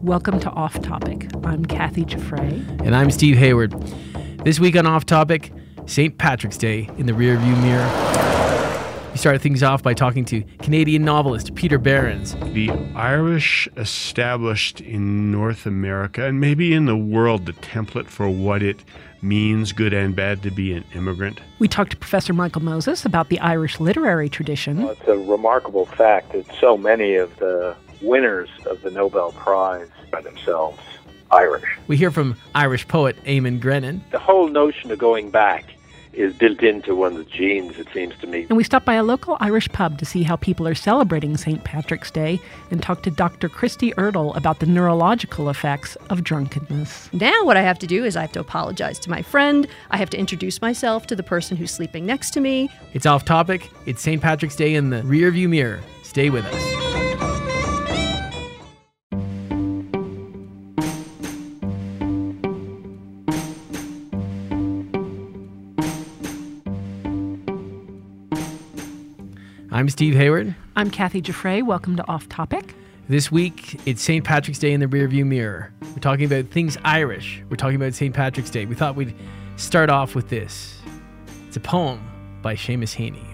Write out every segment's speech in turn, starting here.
Welcome to Off Topic. I'm Kathy Giuffre. And I'm Steve Hayward. This week on Off Topic, St. Patrick's Day in the rearview mirror. We started things off by talking to Canadian novelist Peter Behrens. The Irish established in North America and maybe in the world the template for what it means, good and bad, to be an immigrant. We talked to Professor Michael Moses about the Irish literary tradition. Well, it's a remarkable fact that so many of the winners of the Nobel Prize are themselves Irish. We hear from Irish poet Eamon Grennan. The whole notion of going back is built into one's genes, it seems to me. And we stopped by a local Irish pub to see how people are celebrating St. Patrick's Day and talked to Dr. Christy Ertl about the neurological effects of drunkenness. Now what I have to do is I have to apologize to my friend. I have to introduce myself to the person who's sleeping next to me. It's Off Topic. It's St. Patrick's Day in the rearview mirror. Stay with us. I'm Steve Hayward. I'm Kathy Giuffre. Welcome to Off Topic. This week, it's St. Patrick's Day in the rearview mirror. We're talking about things Irish. We're talking about St. Patrick's Day. We thought we'd start off with this. It's a poem by Seamus Heaney.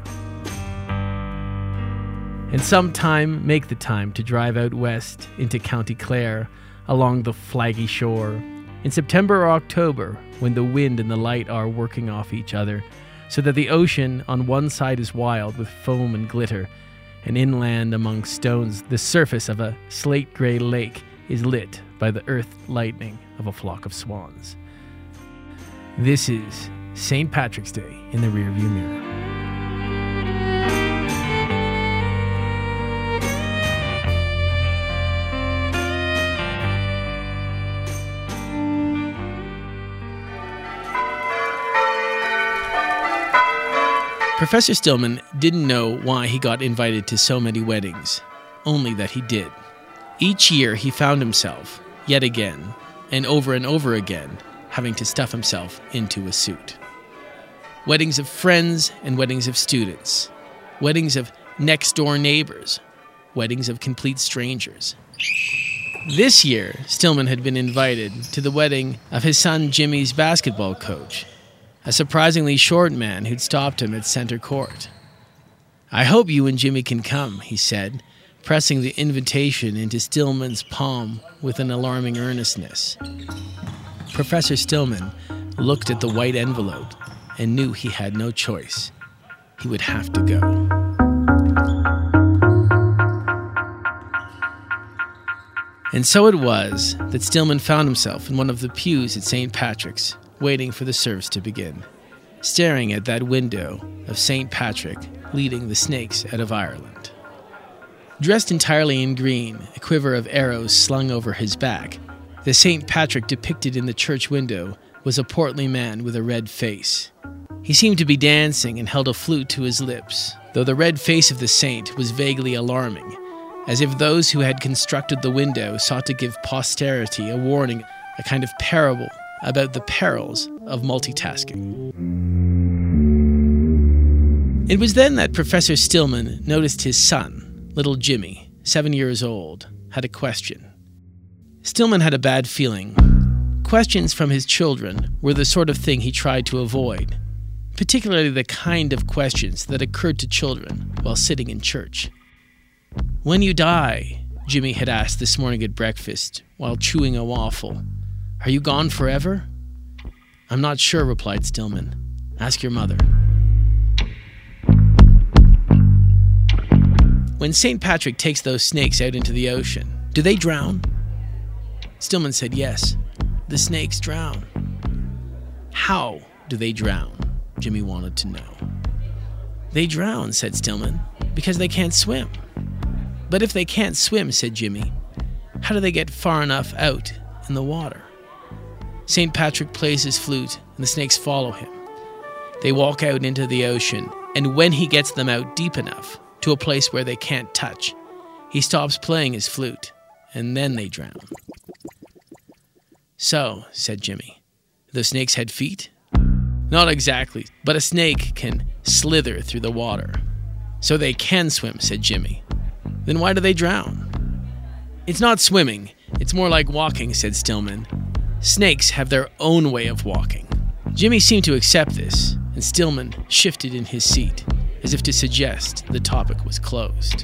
And sometime make the time to drive out west into County Clare along the flaggy shore. In September or October, when the wind and the light are working off each other, so that the ocean on one side is wild with foam and glitter, and inland among stones the surface of a slate-grey lake is lit by the earth lightning of a flock of swans. This is St. Patrick's Day in the rearview mirror. Professor Stillman didn't know why he got invited to so many weddings, only that he did. Each year he found himself, yet again, and over again, having to stuff himself into a suit. Weddings of friends and weddings of students. Weddings of next-door neighbors. Weddings of complete strangers. This year, Stillman had been invited to the wedding of his son Jimmy's basketball coach, a surprisingly short man who'd stopped him at center court. "I hope you and Jimmy can come," he said, pressing the invitation into Stillman's palm with an alarming earnestness. Professor Stillman looked at the white envelope and knew he had no choice. He would have to go. And so it was that Stillman found himself in one of the pews at St. Patrick's, waiting for the service to begin, staring at that window of St. Patrick leading the snakes out of Ireland. Dressed entirely in green, a quiver of arrows slung over his back, the St. Patrick depicted in the church window was a portly man with a red face. He seemed to be dancing and held a flute to his lips, though the red face of the saint was vaguely alarming, as if those who had constructed the window sought to give posterity a warning, a kind of parable about the perils of multitasking. It was then that Professor Stillman noticed his son, little Jimmy, 7 years old, had a question. Stillman had a bad feeling. Questions from his children were the sort of thing he tried to avoid, particularly the kind of questions that occurred to children while sitting in church. "When you die," Jimmy had asked this morning at breakfast while chewing a waffle, "are you gone forever?" "I'm not sure," replied Stillman. "Ask your mother." "When St. Patrick takes those snakes out into the ocean, do they drown?" Stillman said yes. "The snakes drown." "How do they drown?" Jimmy wanted to know. "They drown," said Stillman, "because they can't swim." "But if they can't swim," said Jimmy, "how do they get far enough out in the water?" St. Patrick plays his flute, and the snakes follow him. They walk out into the ocean, and when he gets them out deep enough, to a place where they can't touch, he stops playing his flute, and then they drown. "So," said Jimmy, "the snakes had feet?" "Not exactly, but a snake can slither through the water." "So they can swim," said Jimmy. "Then why do they drown?" It's not swimming. It's more like walking, said Stillman. Snakes have their own way of walking. Jimmy seemed to accept this, and Stillman shifted in his seat, as if to suggest the topic was closed.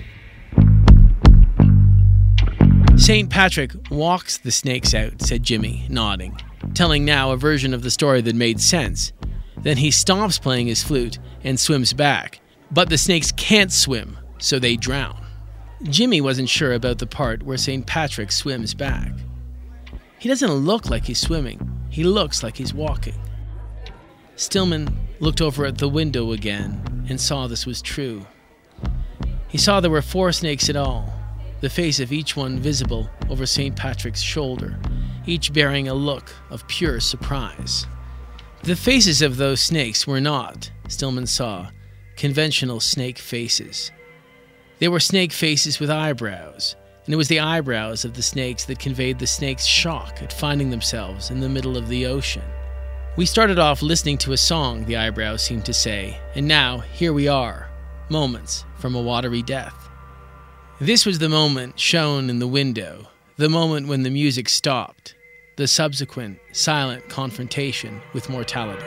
St. Patrick walks the snakes out, said Jimmy, nodding, telling now a version of the story that made sense. Then he stops playing his flute and swims back. But the snakes can't swim, so they drown. Jimmy wasn't sure about the part where St. Patrick swims back. He doesn't look like he's swimming. He looks like he's walking. Stillman looked over at the window again and saw this was true. He saw there were 4 snakes in all, the face of each one visible over St. Patrick's shoulder, each bearing a look of pure surprise. The faces of those snakes were not, Stillman saw, conventional snake faces. They were snake faces with eyebrows, and it was the eyebrows of the snakes that conveyed the snakes' shock at finding themselves in the middle of the ocean. We started off listening to a song, the eyebrows seemed to say, and now here we are, moments from a watery death. This was the moment shown in the window, the moment when the music stopped, the subsequent silent confrontation with mortality.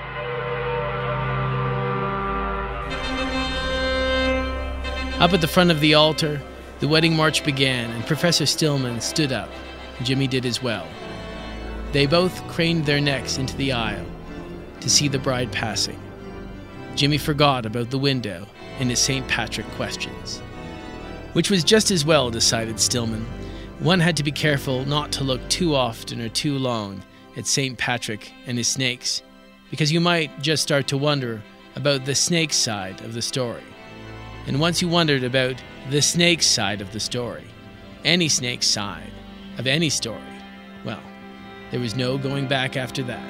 Up at the front of the altar, the wedding march began, and Professor Stillman stood up. Jimmy did as well. They both craned their necks into the aisle to see the bride passing. Jimmy forgot about the window and his St. Patrick questions. Which was just as well, decided Stillman. One had to be careful not to look too often or too long at St. Patrick and his snakes, because you might just start to wonder about the snake side of the story. And once you wondered about the snake side of the story, any snake side of any story, well, there was no going back after that.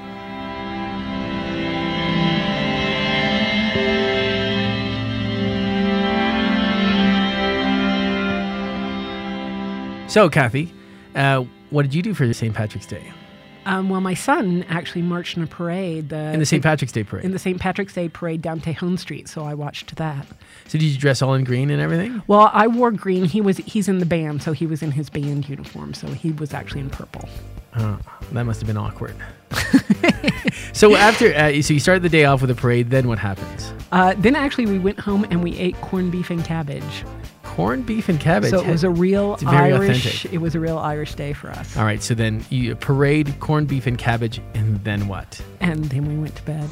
So, Kathy, what did you do for St. Patrick's Day? Well, my son actually marched in a parade. In the St. Patrick's Day parade? In the St. Patrick's Day parade down Tejon Street, so I watched that. So did you dress all in green and everything? Well, I wore green. He's in the band, so he was in his band uniform, so he was actually in purple. Oh, that must have been awkward. So after, so you started the day off with a parade, then what happens? Then actually we went home and we ate corned beef and cabbage. Corned beef and cabbage. So it was a real very Irish. authentic. It was a real Irish day for us. All right, so then you parade, corned beef and cabbage, and then what? And then we went to bed.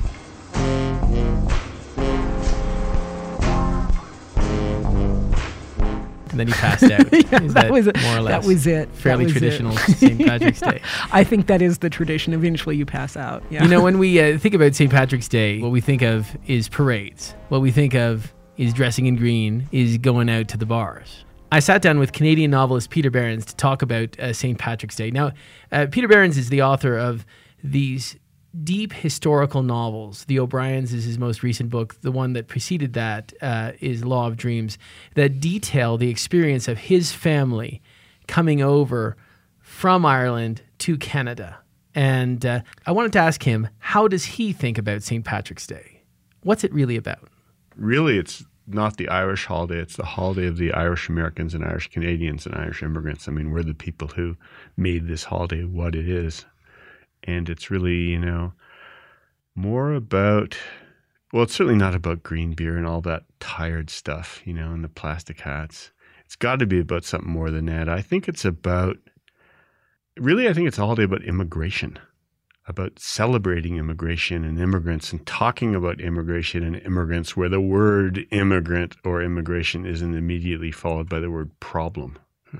And then you passed out. That was it. More or less? That was it. Fairly that was traditional it. St. Patrick's Day. I think that is the tradition. Eventually you pass out. Yeah. You know, when we think about St. Patrick's Day, what we think of is parades. What we think of is dressing in green, is going out to the bars. I sat down with Canadian novelist Peter Behrens to talk about St. Patrick's Day. Now, Peter Behrens is the author of these deep historical novels. The O'Briens is his most recent book. The one that preceded that is Law of Dreams, that detail the experience of his family coming over from Ireland to Canada. And I wanted to ask him, how does he think about St. Patrick's Day? What's it really about? Really, it's not the Irish holiday. It's the holiday of the Irish Americans and Irish Canadians and Irish immigrants. I mean, we're the people who made this holiday what it is. And it's really, you know, more about, well, it's certainly not about green beer and all that tired stuff, you know, and the plastic hats. It's got to be about something more than that. I think it's about, really, I think it's a holiday about immigration, about celebrating immigration and immigrants and talking about immigration and immigrants where the word immigrant or immigration isn't immediately followed by the word problem.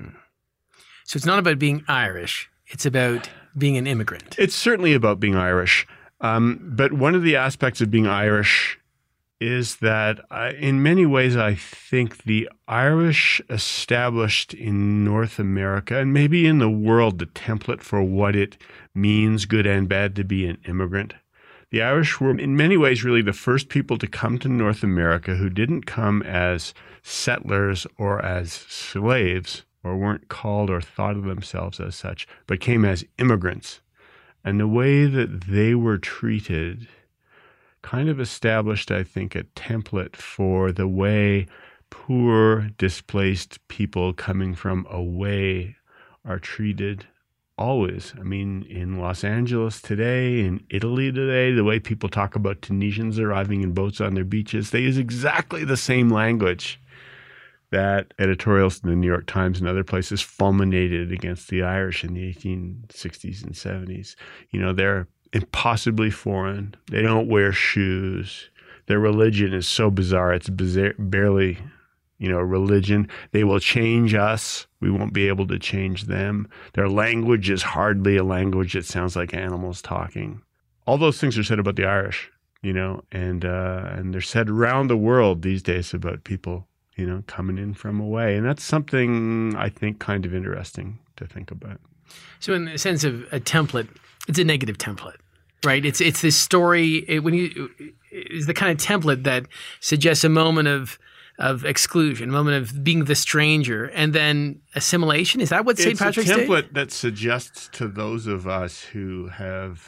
So it's not about being Irish. It's about being an immigrant. It's certainly about being Irish. But one of the aspects of being Irish is that in many ways, I think the Irish established in North America and maybe in the world the template for what it means, good and bad, to be an immigrant. The Irish were in many ways really the first people to come to North America who didn't come as settlers or as slaves or weren't called or thought of themselves as such, but came as immigrants. And the way that they were treated kind of established, I think, a template for the way poor, displaced people coming from away are treated always. I mean, in Los Angeles today, in Italy today, the way people talk about Tunisians arriving in boats on their beaches, they use exactly the same language that editorials in the New York Times and other places fulminated against the Irish in the 1860s and 70s. You know, they're impossibly foreign. They don't wear shoes. Their religion is so bizarre. It's barely, you know, religion. They will change us. We won't be able to change them. Their language is hardly a language. That sounds like animals talking. All those things are said about the Irish, you know, and they're said around the world these days about people, you know, coming in from away. And that's something I think kind of interesting to think about. So in the sense of a template, it's a negative template, right? It's this story, it's the kind of template that suggests a moment of exclusion, a moment of being the stranger, and then assimilation. Is that what St. Patrick's Day? It's a template that suggests to those of us who have...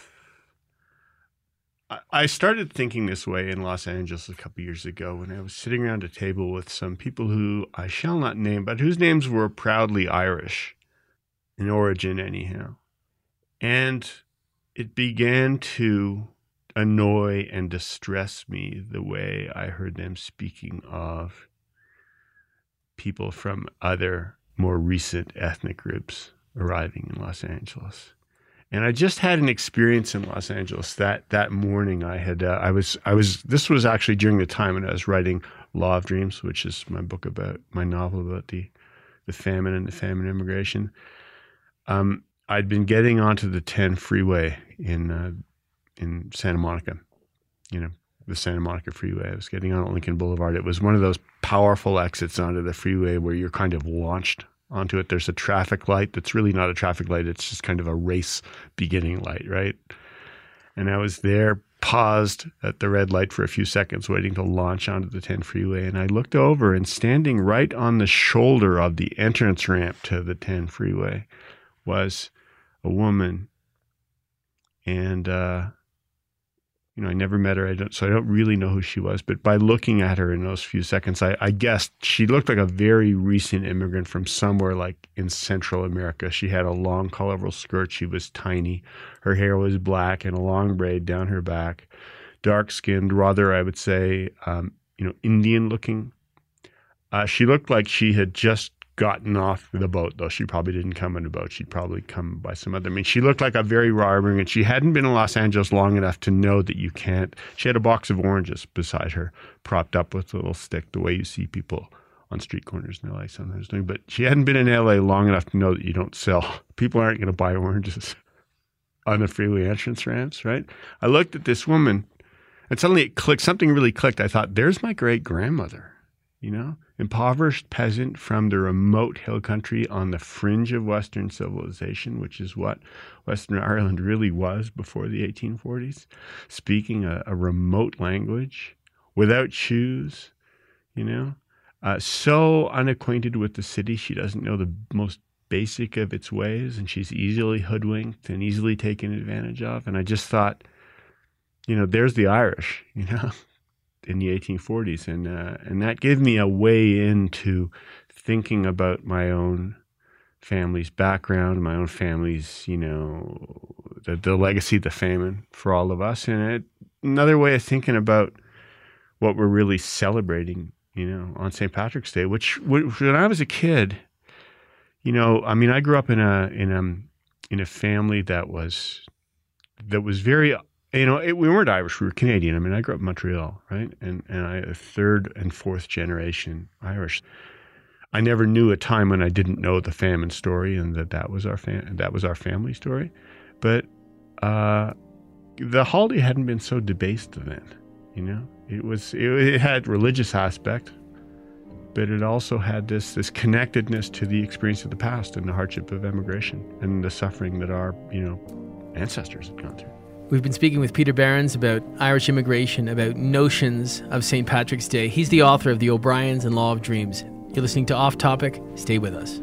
I started thinking this way in Los Angeles a couple years ago when I was sitting around a table with some people who I shall not name, but whose names were proudly Irish in origin anyhow. And it began to annoy and distress me the way I heard them speaking of people from other more recent ethnic groups arriving in Los Angeles. And I just had an experience in Los Angeles that morning. This was actually during the time when I was writing Law of Dreams, which is my novel about the famine and the famine immigration. I'd been getting onto the 10 freeway in Santa Monica, you know, the Santa Monica freeway. I was getting on Lincoln Boulevard. It was one of those powerful exits onto the freeway where you're kind of launched onto it. There's a traffic light that's really not a traffic light. It's just kind of a race beginning light, right? And I was there, paused at the red light for a few seconds, waiting to launch onto the 10 freeway. And I looked over, and standing right on the shoulder of the entrance ramp to the 10 freeway was a woman. And, you know, I never met her, so I don't really know who she was. But by looking at her in those few seconds, I guessed she looked like a very recent immigrant from somewhere like in Central America. She had a long, colorful skirt. She was tiny. Her hair was black and a long braid down her back. Dark-skinned, rather, I would say, you know, Indian-looking. She looked like she had just gotten off the boat, though. She probably didn't come in a boat. She'd probably come by some other. I mean, she looked like a very raw immigrant. She hadn't been in Los Angeles long enough to know that you can't. She had a box of oranges beside her, propped up with a little stick, the way you see people on street corners in LA sometimes doing. But she hadn't been in LA long enough to know that you don't sell. People aren't going to buy oranges on the freeway entrance ramps, right? I looked at this woman, and suddenly it clicked. Something really clicked. I thought, there's my great-grandmother, you know? Impoverished peasant from the remote hill country on the fringe of Western civilization, which is what Western Ireland really was before the 1840s, speaking a remote language, without shoes, you know, so unacquainted with the city she doesn't know the most basic of its ways, and she's easily hoodwinked and easily taken advantage of. And I just thought, you know, there's the Irish, you know, in the 1840s, and that gave me a way into thinking about my own family's background, my own family's, you know, the legacy of the famine for all of us, and another way of thinking about what we're really celebrating, you know, on St. Patrick's Day. Which when I was a kid, you know, I mean, I grew up in a family that was very. You know, we weren't Irish, we were Canadian. I mean, I grew up in Montreal, right? And I a third and fourth generation Irish. I never knew a time when I didn't know the famine story and that was our family story. But the holiday hadn't been so debased then, you know? It had religious aspect, but it also had this connectedness to the experience of the past and the hardship of emigration and the suffering that our, you know, ancestors had gone through. We've been speaking with Peter Behrens about Irish immigration, about notions of St. Patrick's Day. He's the author of The O'Briens and Law of Dreams. You're listening to Off Topic. Stay with us.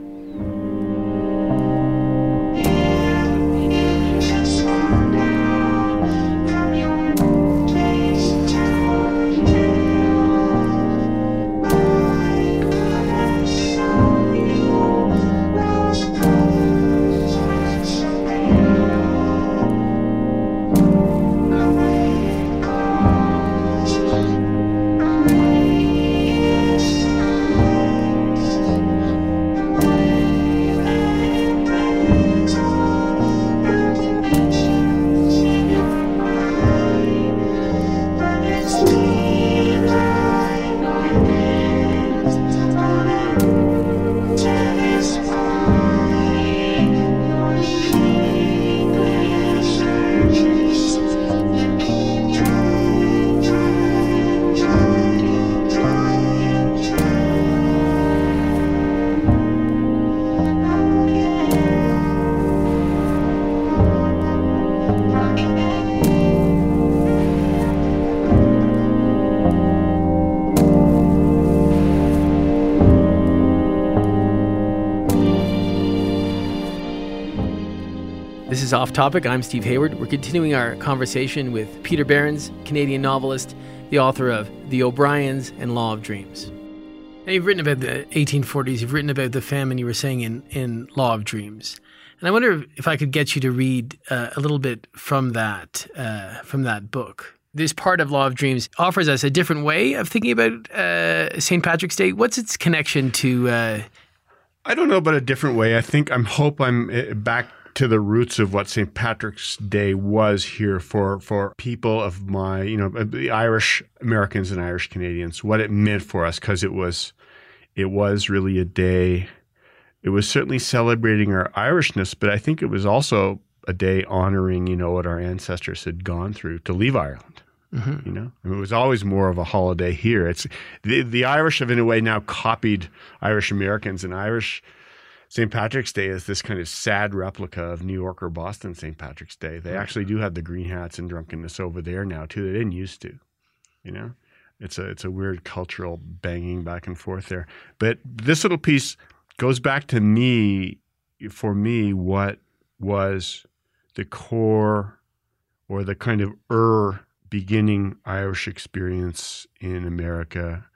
This is Off Topic. I'm Steve Hayward. We're continuing our conversation with Peter Behrens, Canadian novelist, the author of The O'Briens and Law of Dreams. Now, you've written about the 1840s. You've written about the famine, you were saying, in Law of Dreams. And I wonder if I could get you to read a little bit from that book. This part of Law of Dreams offers us a different way of thinking about St. Patrick's Day. What's its connection to... I don't know about a different way. I hope I'm back to the roots of what St. Patrick's Day was here for people of my, the Irish Americans and Irish Canadians, what it meant for us, because it was really a day. It was certainly celebrating our Irishness, but I think it was also a day honoring, what our ancestors had gone through to leave Ireland. Mm-hmm. It was always more of a holiday here. It's the Irish have in a way now copied Irish Americans, and Irish St. Patrick's Day is this kind of sad replica of New York or Boston St. Patrick's Day. They actually do have the green hats and drunkenness over there now too. They didn't used to, It's a weird cultural banging back and forth there. But this little piece goes back to for me, what was the core or the kind of beginning Irish experience in America,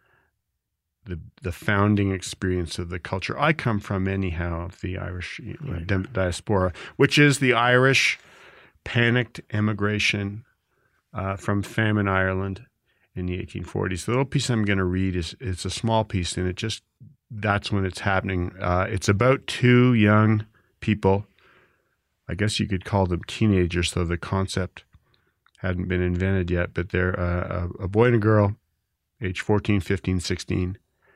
the founding experience of the culture I come from anyhow, of the Irish diaspora, which is the Irish panicked emigration from famine Ireland in the 1840s. The little piece I'm going to read it's a small piece, and that's when it's happening. It's about two young people. I guess you could call them teenagers, though the concept hadn't been invented yet, but they're a boy and a girl, age 14, 15, 16.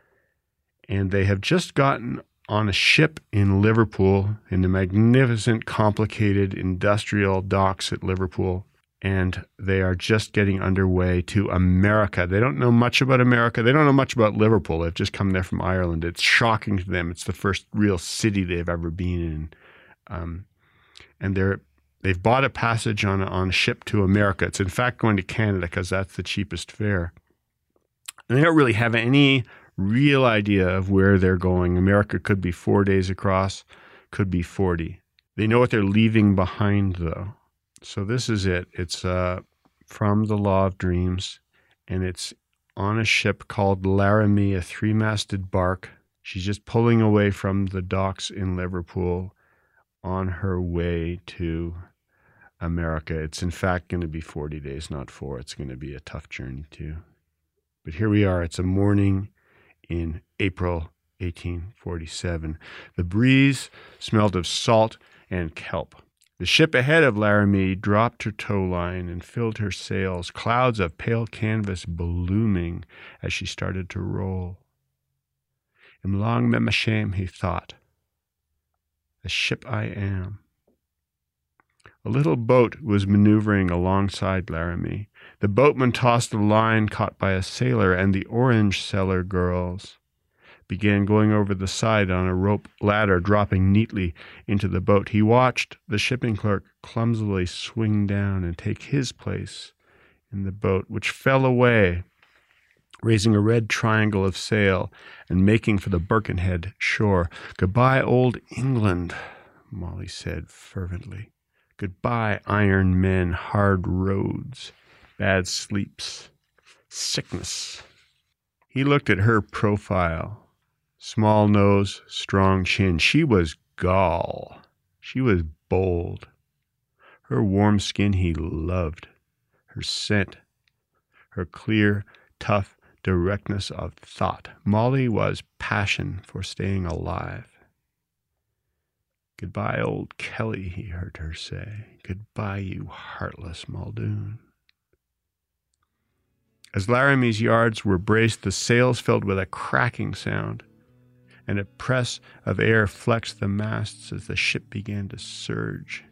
And they have just gotten on a ship in Liverpool, in the magnificent, complicated industrial docks at Liverpool. And they are just getting underway to America. They don't know much about America. They don't know much about Liverpool. They've just come there from Ireland. It's shocking to them. It's the first real city they've ever been in. And they've bought a passage on a ship to America. It's in fact going to Canada because that's the cheapest fare. And they don't really have any real idea of where they're going. America could be 4 days across, could be 40. They know what they're leaving behind, though. So this is it. It's from The Law of Dreams, and it's on a ship called Laramie, a 3-masted bark. She's just pulling away from the docks in Liverpool on her way to America. It's in fact going to be 40 days, not 4. It's going to be a tough journey too. But here we are. It's a morning in April 1847. The breeze smelled of salt and kelp. The ship ahead of Laramie dropped her towline and filled her sails, clouds of pale canvas blooming as she started to roll. "Im long me shame," he thought. "A ship I am." A little boat was maneuvering alongside Laramie. The boatman tossed a line caught by a sailor, and the orange seller girls began going over the side on a rope ladder, dropping neatly into the boat. He watched the shipping clerk clumsily swing down and take his place in the boat, which fell away, raising a red triangle of sail and making for the Birkenhead shore. "Goodbye, old England," Molly said fervently. "Goodbye, iron men, hard roads, bad sleeps, sickness." He looked at her profile. Small nose, strong chin. She was gall. She was bold. Her warm skin he loved. Her scent. Her clear, tough directness of thought. Molly was passion for staying alive. "Goodbye, old Kelly," he heard her say. "Goodbye, you heartless Muldoon." As Laramie's yards were braced, the sails filled with a cracking sound, and a press of air flexed the masts as the ship began to surge.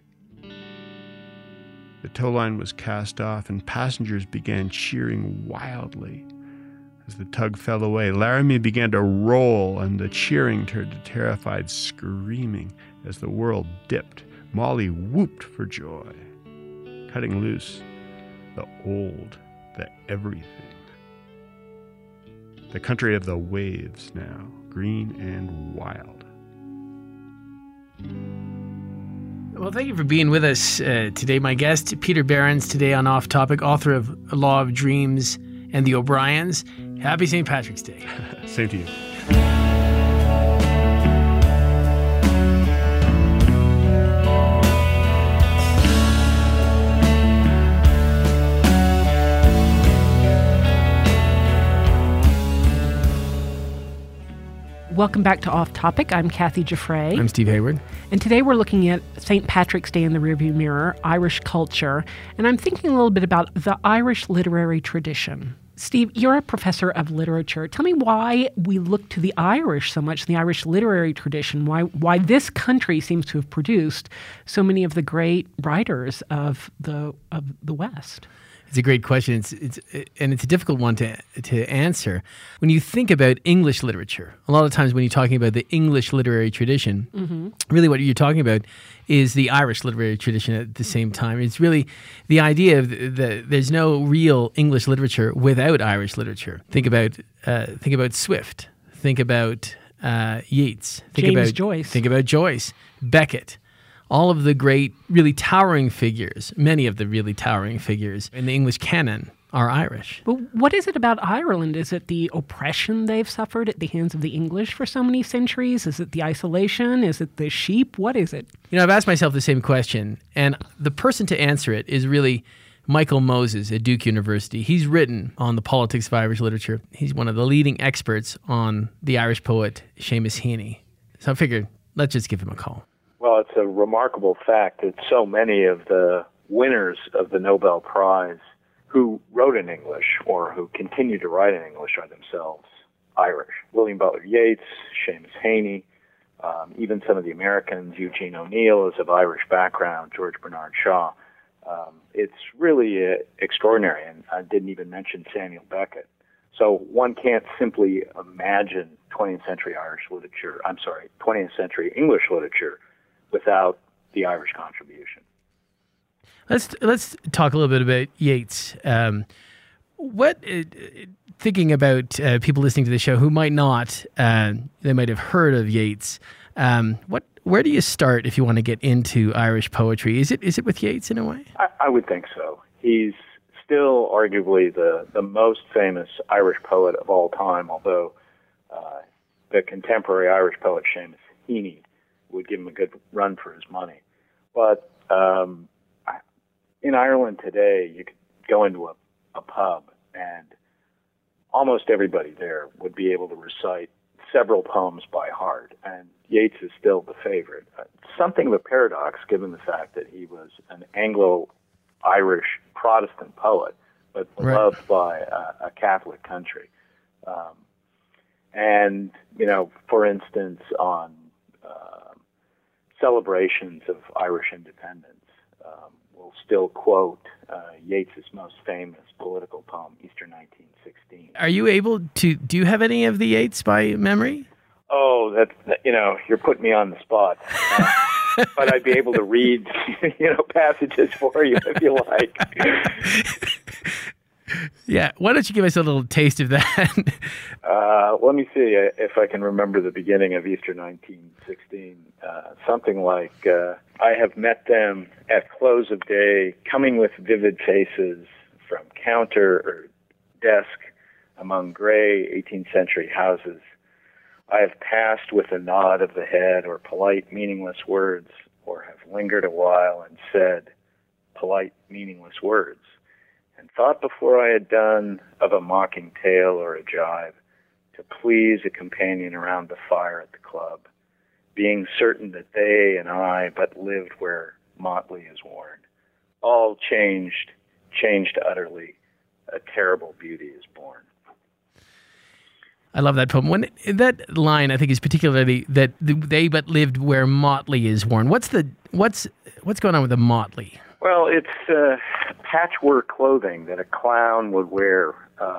The towline was cast off, and passengers began cheering wildly. As the tug fell away, Laramie began to roll, and the cheering turned to terrified screaming. As the world dipped, Molly whooped for joy, cutting loose the old, the everything. The country of the waves now, green and wild. Well, thank you for being with us today. My guest, Peter Behrens, today on Off Topic, author of Law of Dreams and The O'Briens. Happy St. Patrick's Day. Same to you. Welcome back to Off Topic. I'm Kathy Giuffre. I'm Steve Hayward. And today we're looking at St. Patrick's Day in the rearview mirror, Irish culture. And I'm thinking a little bit about the Irish literary tradition. Steve, you're a professor of literature. Tell me why we look to the Irish so much, the Irish literary tradition, why this country seems to have produced so many of the great writers of the West. It's a great question. It's a difficult one to answer. When you think about English literature, a lot of times when you're talking about the English literary tradition, really what you're talking about is the Irish literary tradition at the same time. It's really the idea of there's no real English literature without Irish literature. Think about Swift. Think about Yeats. Joyce. Think about Joyce, Beckett. All of the great, really towering figures, many of the really towering figures in the English canon are Irish. But what is it about Ireland? Is it the oppression they've suffered at the hands of the English for so many centuries? Is it the isolation? Is it the sheep? What is it? I've asked myself the same question, and the person to answer it is really Michael Moses at Duke University. He's written on the politics of Irish literature. He's one of the leading experts on the Irish poet Seamus Heaney. So I figured, let's just give him a call. Well, it's a remarkable fact that so many of the winners of the Nobel Prize who wrote in English or who continue to write in English are themselves Irish. William Butler Yeats, Seamus Heaney, even some of the Americans, Eugene O'Neill is of Irish background, George Bernard Shaw. It's really extraordinary, and I didn't even mention Samuel Beckett. So one can't simply imagine 20th century English literature without the Irish contribution. Let's talk a little bit about Yeats. Thinking about people listening to the show who might not, they might have heard of Yeats. Where do you start if you want to get into Irish poetry? Is it with Yeats in a way? I would think so. He's still arguably the most famous Irish poet of all time, although the contemporary Irish poet Seamus Heaney would give him a good run for his money. But in Ireland today, you could go into a pub and almost everybody there would be able to recite several poems by heart, and Yeats is still the favorite. Something of a paradox given the fact that he was an Anglo-Irish Protestant poet, but beloved by a Catholic country. And, for instance, on celebrations of Irish independence, we'll still quote Yeats's most famous political poem, Easter 1916. Are you able to, do you have any of the Yeats by memory? Oh, you're putting me on the spot. But I'd be able to read, passages for you if you like. Yeah, why don't you give us a little taste of that? Let me see if I can remember the beginning of Easter 1916. Something like, I have met them at close of day, coming with vivid faces from counter or desk among gray 18th century houses. I have passed with a nod of the head or polite, meaningless words, or have lingered a while and said polite, meaningless words, and thought before I had done of a mocking tale or a jibe, to please a companion around the fire at the club, being certain that they and I but lived where motley is worn. All changed utterly, a terrible beauty is born. I love that poem. That line, I think, is particularly that they but lived where motley is worn. What's going on with the motley? Well, it's patchwork clothing that a clown would wear.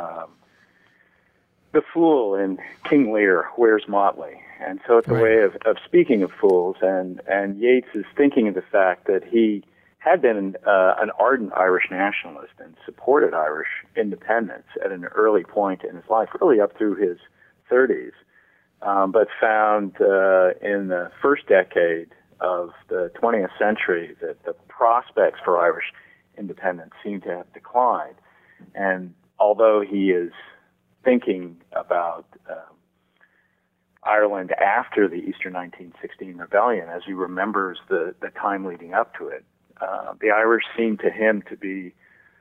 The fool in King Lear wears motley, and so it's a way of speaking of fools. And Yeats is thinking of the fact that he had been an ardent Irish nationalist and supported Irish independence at an early point in his life, really up through his 30s, but found in the first decade of the 20th century that the prospects for Irish independence seem to have declined. And although he is thinking about Ireland after the Easter 1916 rebellion, as he remembers the time leading up to it, the Irish seem to him to be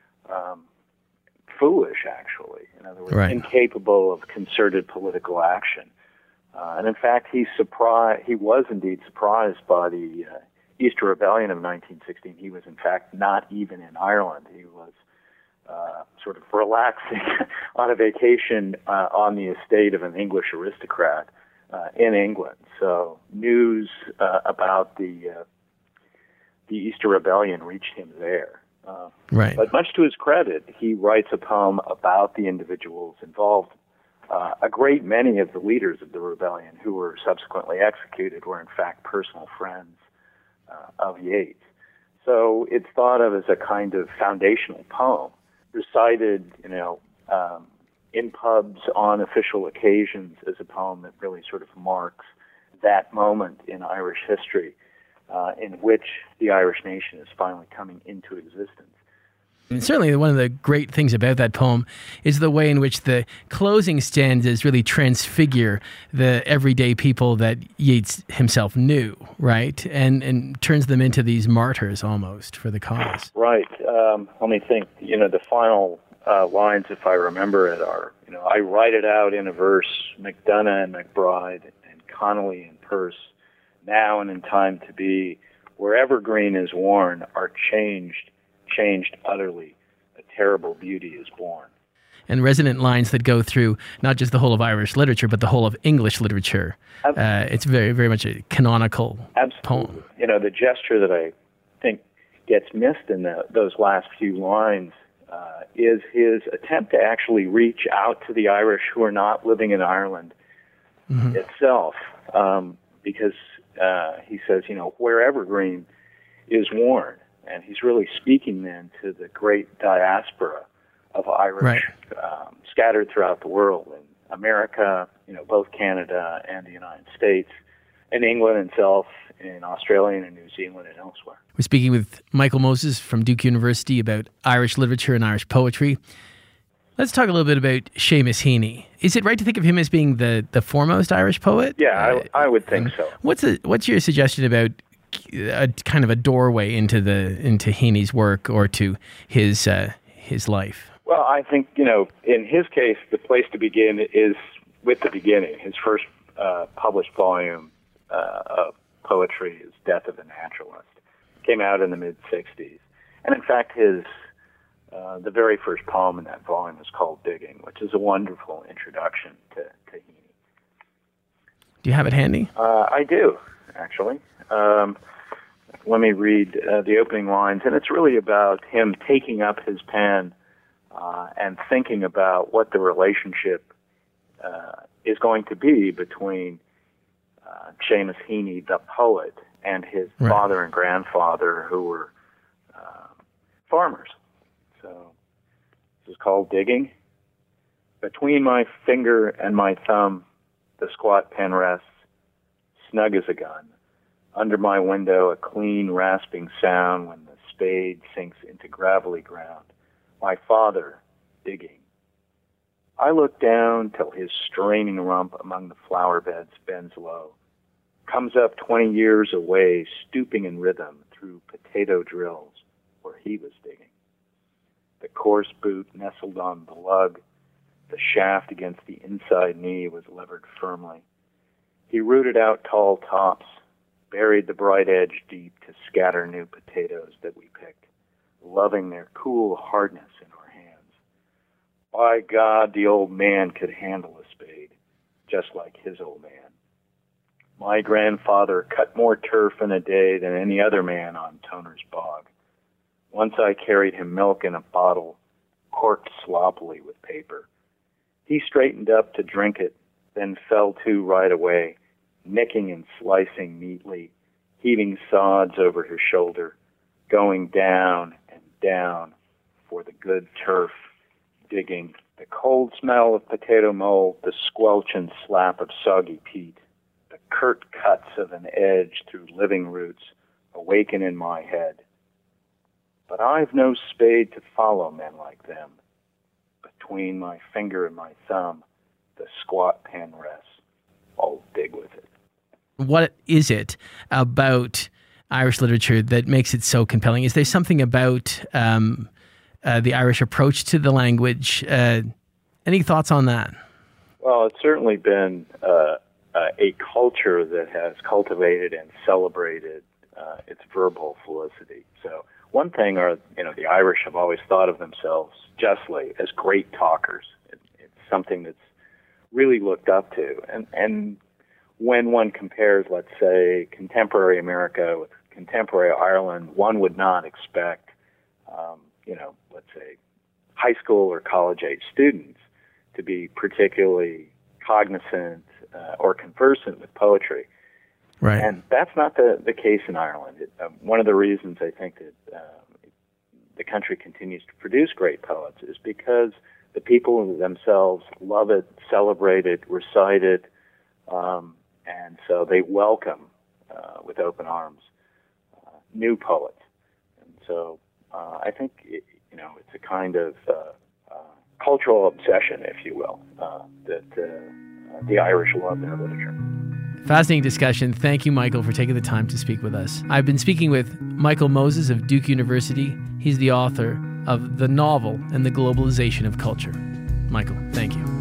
foolish, actually. In other words, right. incapable of concerted political action. And in fact, he was indeed surprised by the Easter Rebellion of 1916. He was, in fact, not even in Ireland. He was sort of relaxing on a vacation on the estate of an English aristocrat in England. So news about the Easter Rebellion reached him there. Right. But much to his credit, he writes a poem about the individuals involved. A great many of the leaders of the rebellion who were subsequently executed were in fact personal friends of Yeats. So it's thought of as a kind of foundational poem, recited, in pubs on official occasions as a poem that really sort of marks that moment in Irish history in which the Irish nation is finally coming into existence. And certainly one of the great things about that poem is the way in which the closing stanzas really transfigure the everyday people that Yeats himself knew, right? And turns them into these martyrs almost for the cause. Right. Let me think. The final lines, if I remember it, are, I write it out in a verse, MacDonough and MacBride and Connolly and Pearse, now and in time to be, wherever green is worn, are changed utterly. A terrible beauty is born. And resonant lines that go through not just the whole of Irish literature, but the whole of English literature. It's very, very much a canonical poem. The gesture that I think gets missed in those last few lines is his attempt to actually reach out to the Irish who are not living in Ireland itself. Because he says, wherever green is worn. And he's really speaking then to the great diaspora of Irish scattered throughout the world, in America, both Canada and the United States, in England itself, in Australia and New Zealand and elsewhere. We're speaking with Michael Moses from Duke University about Irish literature and Irish poetry. Let's talk a little bit about Seamus Heaney. Is it right to think of him as being the foremost Irish poet? Yeah, I would think so. What's your suggestion about a kind of a doorway into Heaney's work or to his life? Well, I think in his case, the place to begin is with the beginning. His first published volume of poetry is "Death of a Naturalist." Came out in the mid-'60s, and in fact, the very first poem in that volume is called "Digging," which is a wonderful introduction to Heaney. Do you have it handy? I do, actually. Let me read the opening lines, and it's really about him taking up his pen and thinking about what the relationship is going to be between Seamus Heaney, the poet, and his father and grandfather, who were farmers. So this is called "Digging." Between my finger and my thumb, the squat pen rests, snug as a gun. Under my window, a clean, rasping sound when the spade sinks into gravelly ground. My father, digging. I look down till his straining rump among the flower beds bends low. Comes up 20 years away, stooping in rhythm through potato drills where he was digging. The coarse boot nestled on the lug. The shaft against the inside knee was levered firmly. He rooted out tall tops, buried the bright edge deep to scatter new potatoes that we picked, loving their cool hardness in our hands. By God, the old man could handle a spade, just like his old man. My grandfather cut more turf in a day than any other man on Toner's bog. Once I carried him milk in a bottle, corked sloppily with paper. He straightened up to drink it, then fell to right away, nicking and slicing neatly, heaving sods over his shoulder, going down and down for the good turf, digging. The cold smell of potato mold, the squelch and slap of soggy peat, the curt cuts of an edge through living roots awaken in my head. But I've no spade to follow men like them. Between my finger and my thumb, the squat pen rests. I'll dig with it. What is it about Irish literature that makes it so compelling? Is there something about the Irish approach to the language? Any thoughts on that? Well, it's certainly been a culture that has cultivated and celebrated its verbal felicity. So one thing the Irish have always thought of themselves justly as great talkers. It's something that's really looked up to. And when one compares, let's say, contemporary America with contemporary Ireland, one would not expect, let's say, high school or college-age students to be particularly cognizant or conversant with poetry. Right. And that's not the case in Ireland. One of the reasons I think that the country continues to produce great poets is because the people themselves love it, celebrate it, recite it, and so they welcome with open arms new poets. And so I think it's a kind of cultural obsession, if you will, that the Irish love their literature. Fascinating discussion. Thank you, Michael, for taking the time to speak with us. I've been speaking with Michael Moses of Duke University. He's the author of The Novel and the Globalization of Culture. Michael, thank you.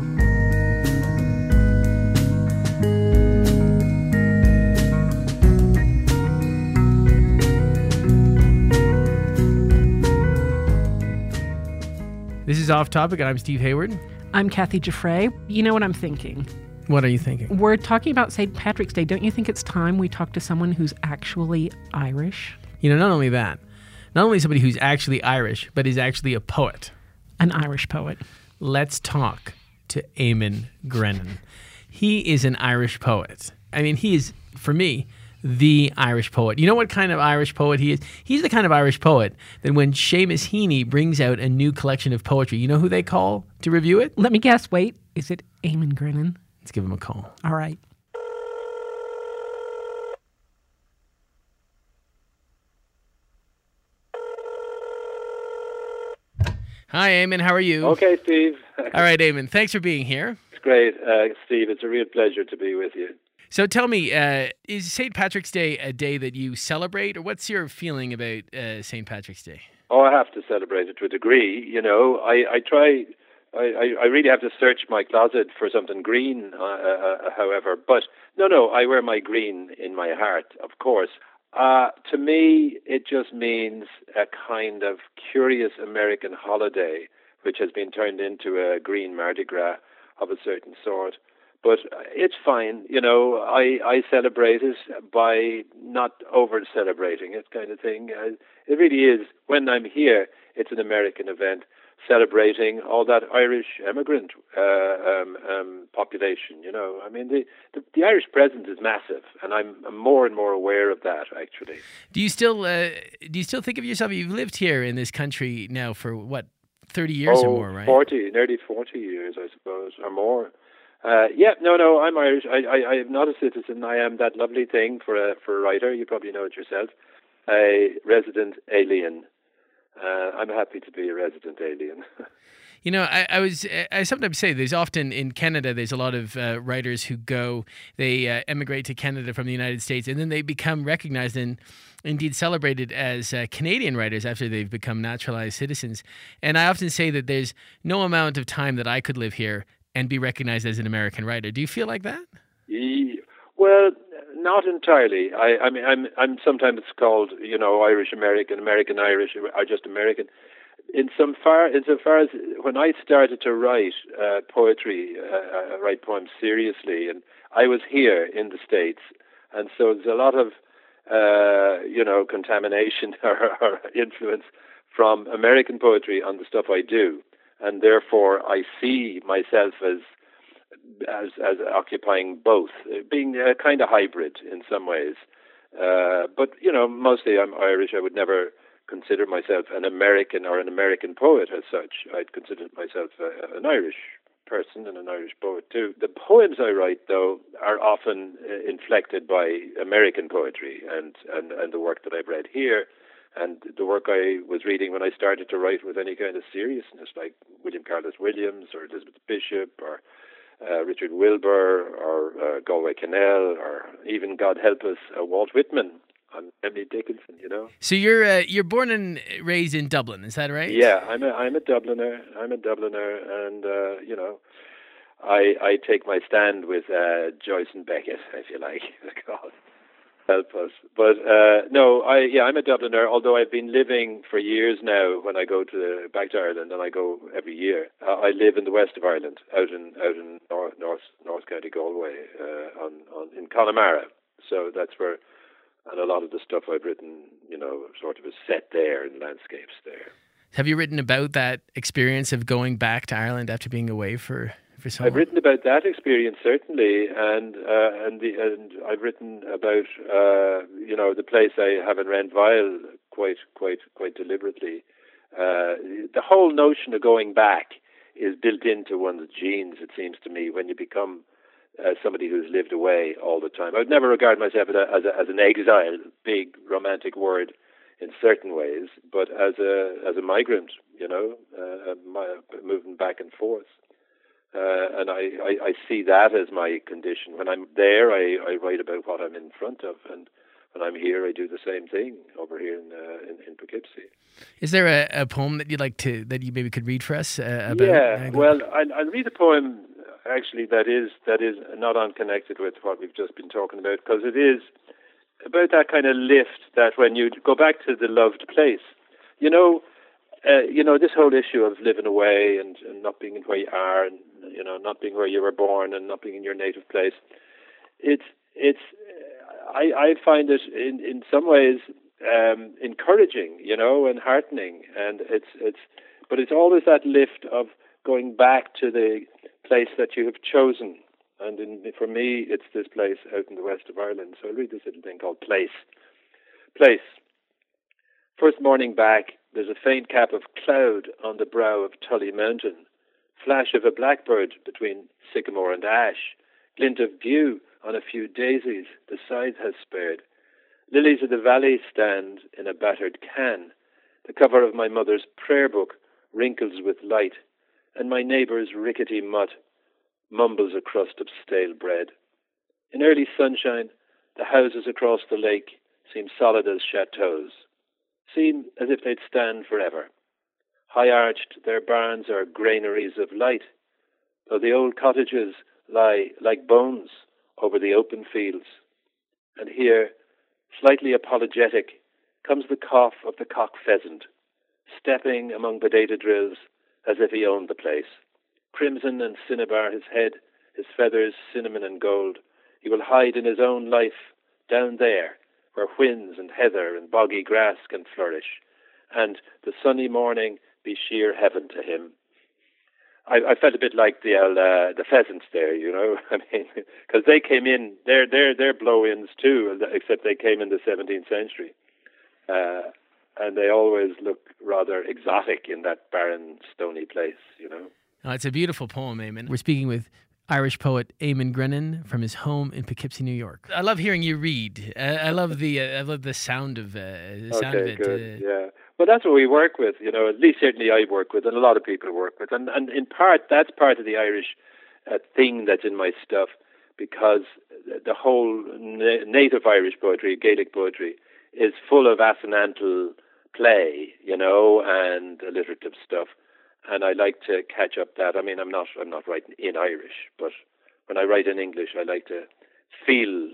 This is Off Topic, and I'm Steve Hayward. I'm Kathy Giuffre. You know what I'm thinking? What are you thinking? We're talking about St. Patrick's Day. Don't you think it's time we talk to someone who's actually Irish? Not only that, not only somebody who's actually Irish, but is actually a poet. An Irish poet. Let's talk to Eamon Grennan. He is an Irish poet. I mean, he is, for me, the Irish poet. You know what kind of Irish poet he is? He's the kind of Irish poet that when Seamus Heaney brings out a new collection of poetry, you know who they call to review it? Let me guess. Wait, is it Eamon Grennan? Let's give him a call. All right. Hi, Eamon. How are you? Okay, Steve. All right, Eamon. Thanks for being here. It's great, Steve. It's a real pleasure to be with you. So tell me, is St. Patrick's Day a day that you celebrate, or what's your feeling about St. Patrick's Day? Oh, I have to celebrate it to a degree. I try. I really have to search my closet for something green, however. But no, I wear my green in my heart, of course. To me, it just means a kind of curious American holiday, which has been turned into a green Mardi Gras of a certain sort. But it's fine, I celebrate it by not over-celebrating it kind of thing. It really is, when I'm here, it's an American event celebrating all that Irish immigrant population, I mean, the Irish presence is massive, and I'm more and more aware of that, actually. Do you still think of yourself, you've lived here in this country now for, 30 years or more, right? Nearly 40 years, I suppose, or more. No, I'm Irish. I am not a citizen. I am that lovely thing for a writer. You probably know it yourself. A resident alien. I'm happy to be a resident alien. I sometimes say there's often in Canada, there's a lot of writers who they emigrate to Canada from the United States, and then they become recognized and indeed celebrated as Canadian writers after they've become naturalized citizens. And I often say that there's no amount of time that I could live here and be recognized as an American writer. Do you feel like that? Well, not entirely. I mean, I'm sometimes called, Irish American, American Irish, or just American. Insofar as when I started to write poetry, write poems seriously, and I was here in the States, and so there's a lot of, contamination or influence from American poetry on the stuff I do. And therefore, I see myself as occupying both, being a kind of hybrid in some ways. But mostly I'm Irish. I would never consider myself an American or an American poet as such. I'd consider myself an Irish person and an Irish poet too. The poems I write, though, are often inflected by American poetry and the work that I've read here, and the work I was reading when I started to write with any kind of seriousness, like William Carlos Williams or Elizabeth Bishop or Richard Wilbur or Galway Kinnell or even, God help us, Walt Whitman. I'm Emily Dickinson, you know. So you're born and raised in Dublin, is that right? Yeah, I'm a Dubliner. I'm a Dubliner, and you know, I take my stand with Joyce and Beckett, if you like. God help us. But no, I'm a Dubliner. Although I've been living for years now. When I go back to Ireland, and I go every year. I live in the west of Ireland, out in North County Galway, in Connemara. So that's where. And a lot of the stuff I've written, you know, sort of is set there in landscapes there. Have you written about that experience of going back to Ireland after being away for so long? I've written about that experience, certainly, and I've written about you know, the place I have in Renville quite deliberately. The whole notion of going back is built into one's genes, it seems to me, when you become somebody who's lived away all the time. I would never regard myself as an exile, big romantic word in certain ways, but as a migrant, you know, moving back and forth. And I see that as my condition. When I'm there, I write about what I'm in front of, and when I'm here, I do the same thing over here in Poughkeepsie. Is there a poem that that you maybe could read for us about? Yeah, well, I'll read a poem. Actually, that is not unconnected with what we've just been talking about, because it is about that kind of lift that when you go back to the loved place, you know, this whole issue of living away and not being where you are, and you know, not being where you were born and not being in your native place. I find it in some ways encouraging, you know, and heartening, and but it's always that lift of going back to the place that you have chosen. And for me, it's this place out in the west of Ireland. So I'll read this little thing called Place. Place. First morning back, there's a faint cap of cloud on the brow of Tully Mountain. Flash of a blackbird between sycamore and ash. Glint of dew on a few daisies the scythe has spared. Lilies of the valley stand in a battered can. The cover of my mother's prayer book wrinkles with light, and my neighbour's rickety mutt mumbles a crust of stale bread. In early sunshine, the houses across the lake seem solid as chateaux, seem as if they'd stand forever. High-arched, their barns are granaries of light, though the old cottages lie like bones over the open fields. And here, slightly apologetic, comes the cough of the cock pheasant, stepping among potato drills as if he owned the place. Crimson and cinnabar his head, his feathers cinnamon and gold. He will hide in his own life down there, where whins and heather and boggy grass can flourish, and the sunny morning be sheer heaven to him. I felt a bit like the pheasants there, you know. I mean, because they came in, they're blow-ins too, except they came in the 17th century, and they always look rather exotic in that barren, stony place, you know. Oh, it's a beautiful poem, Eamon. We're speaking with Irish poet Eamon Grennan from his home in Poughkeepsie, New York. I love hearing you read. I love the sound of it. Good. Yeah. Well, that's what we work with, you know. At least certainly I work with, and a lot of people work with, and in part that's part of the Irish thing that's in my stuff, because the whole native Irish poetry, Gaelic poetry, is full of assonantal play, you know, and alliterative stuff. And I like to catch up that. I mean, I'm not writing in Irish, but when I write in English, I like to feel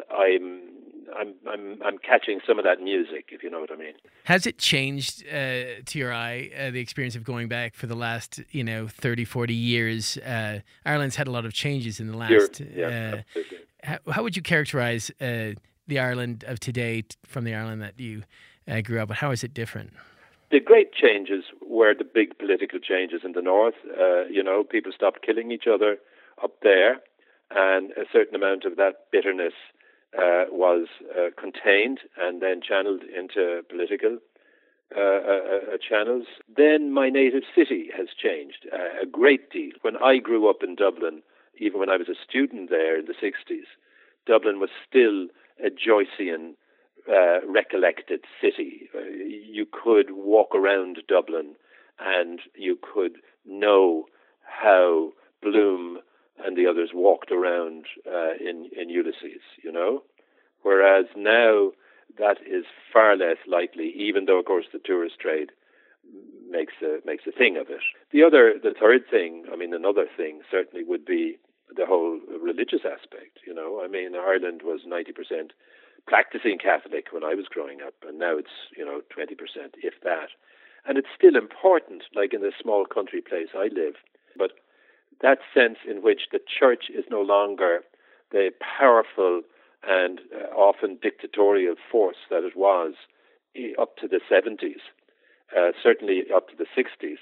I'm catching some of that music, if you know what I mean. Has it changed to your eye, the experience of going back for the last, 30, 40 years? Ireland's had a lot of changes in the last. Sure. Yeah, absolutely. How would you characterize the Ireland of today from the Ireland that you grew up with? How is it different? The great changes were the big political changes in the north. People stopped killing each other up there, and a certain amount of that bitterness was contained and then channeled into political channels. Then my native city has changed a great deal. When I grew up in Dublin, even when I was a student there in the 60s, Dublin was still a Joycean recollected city. You could walk around Dublin and you could know how Bloom and the others walked around in Ulysses, you know? Whereas now that is far less likely, even though, of course, the tourist trade makes a thing of it. The third thing, another thing certainly would be the whole religious aspect, you know? I mean, Ireland was 90% practicing Catholic when I was growing up, and now it's, 20%, if that. And it's still important, like in the small country place I live, but that sense in which the church is no longer the powerful and often dictatorial force that it was up to the 70s, certainly up to the 60s,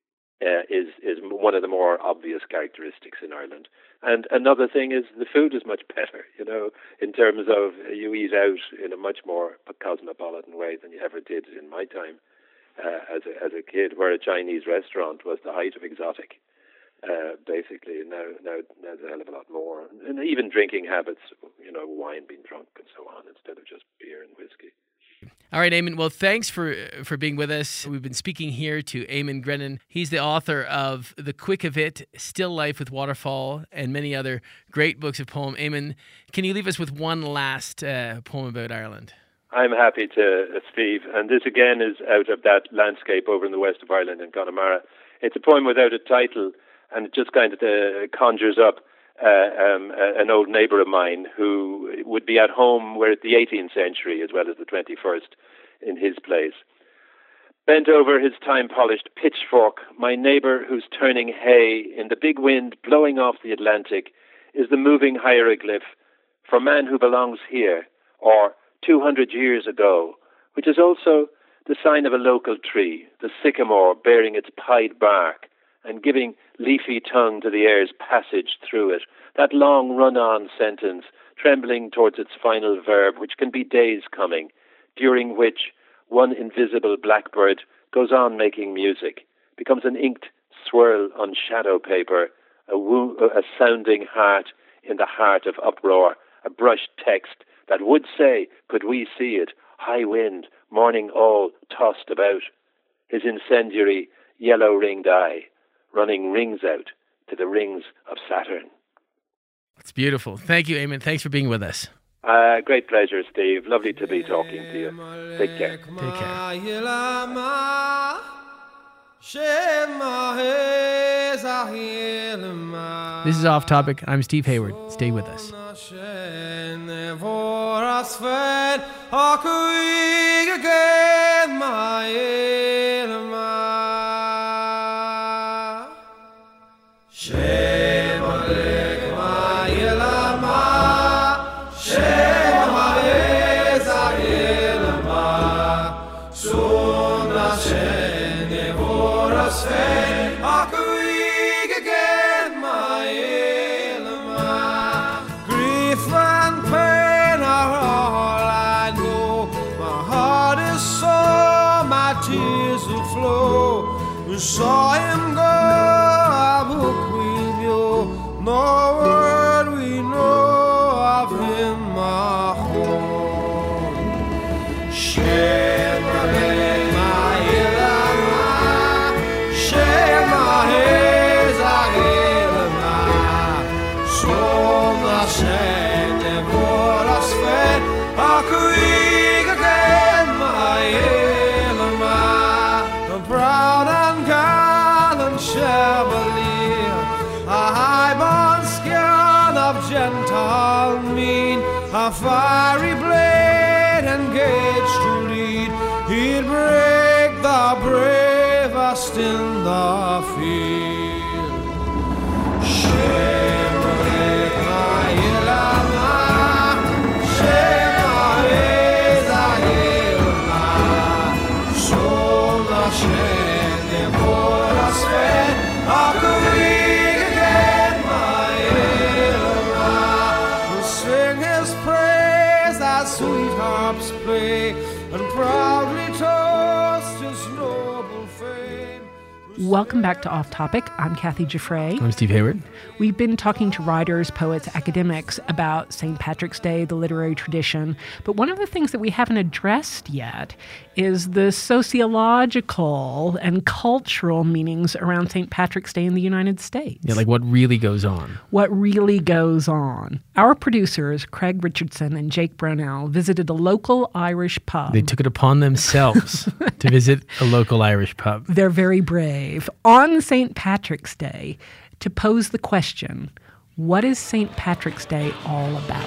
is one of the more obvious characteristics in Ireland. And another thing is the food is much better, you know, in terms of you eat out in a much more cosmopolitan way than you ever did in my time as a kid, where a Chinese restaurant was the height of exotic. Basically, now there's a hell of a lot more, and even drinking habits, you know, wine being drunk and so on instead of just beer and whiskey. All right, Eamon. Well, thanks for being with us. We've been speaking here to Eamon Grennan. He's the author of The Quick of It, Still Life with Waterfall, and many other great books of poem. Eamon, can you leave us with one last poem about Ireland? I'm happy to, Steve. And this again is out of that landscape over in the west of Ireland in Connemara. It's a poem without a title, and it just kind of conjures up an old neighbour of mine who would be at home where the 18th century as well as the 21st in his place. Bent over his time-polished pitchfork, my neighbour who's turning hay in the big wind blowing off the Atlantic is the moving hieroglyph for man who belongs here, or 200 years ago, which is also the sign of a local tree, the sycamore bearing its pied bark and giving leafy tongue to the air's passage through it, that long run-on sentence trembling towards its final verb, which can be days coming, during which one invisible blackbird goes on making music, becomes an inked swirl on shadow paper, a sounding heart in the heart of uproar, a brushed text that would say, could we see it, high wind, morning all tossed about, his incendiary yellow-ringed eye, running rings out to the rings of Saturn. It's beautiful. Thank you, Eamon. Thanks for being with us. Great pleasure, Steve. Lovely to be talking to you. Take care. Take care. This is Off Topic. I'm Steve Hayward. Stay with us. Saw him go, a book with you, no word we know of him, my home. Shema my ilama, Shema ilama, so na shene voras fen, akuig again my ilama, the proud Chevalier, a high-born scion of gentle mien, a fiery blade engaged to lead, he'd break the bravest in the field. Shema my ilama, Shema ilama, so the shame. Sweet harps play and proudly toast Welcome back to Off Topic. I'm Kathy Giffray. I'm Steve Hayward. We've been talking to writers, poets, academics about St. Patrick's Day, the literary tradition. But one of the things that we haven't addressed yet is the sociological and cultural meanings around St. Patrick's Day in the United States. Yeah, like what really goes on. What really goes on. Our producers, Craig Richardson and Jake Brownell, visited a local Irish pub. They took it upon themselves to visit a local Irish pub. They're very brave. On St. Patrick's Day, to pose the question, what is St. Patrick's Day all about?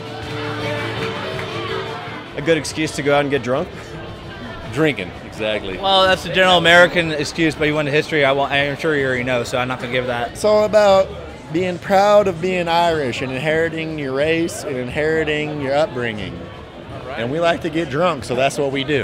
A good excuse to go out and get drunk? Drinking, exactly. Well, that's the general American excuse, but you went to history, I'm sure you already know, so I'm not going to give that. It's all about being proud of being Irish and inheriting your race and inheriting your upbringing. And we like to get drunk, so that's what we do.